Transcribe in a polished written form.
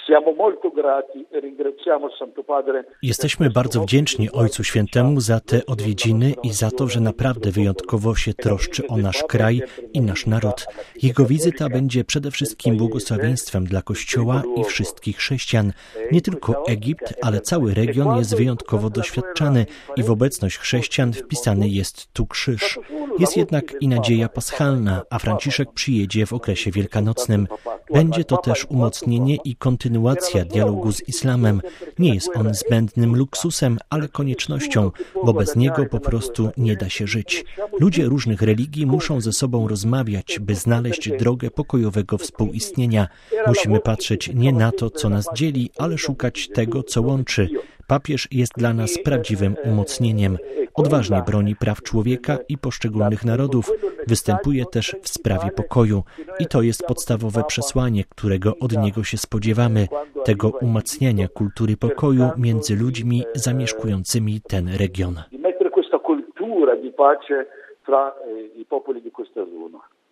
Jesteśmy bardzo wdzięczni Ojcu Świętemu za te odwiedziny i za to, że naprawdę wyjątkowo się troszczy o nasz kraj i nasz naród. Jego wizyta będzie przede wszystkim błogosławieństwem dla Kościoła i wszystkich chrześcijan. Nie tylko Egipt, ale cały region jest wyjątkowo doświadczany i w obecność chrześcijan wpisany jest tu krzyż. Jest jednak i nadzieja paschalna, a Franciszek przyjedzie w okresie wielkanocnym. Będzie to też umocnienie i kontynuacja dialogu z islamem. Nie jest on zbędnym luksusem, ale koniecznością, bo bez niego po prostu nie da się żyć. Ludzie różnych religii muszą ze sobą rozmawiać, by znaleźć drogę pokojowego współistnienia. Musimy patrzeć nie na to, co nas dzieli, ale szukać tego, co łączy. Papież jest dla nas prawdziwym umocnieniem. Odważnie broni praw człowieka i poszczególnych narodów. Występuje też w sprawie pokoju. I to jest podstawowe przesłanie, którego od niego się spodziewamy. Tego umacniania kultury pokoju między ludźmi zamieszkującymi ten region.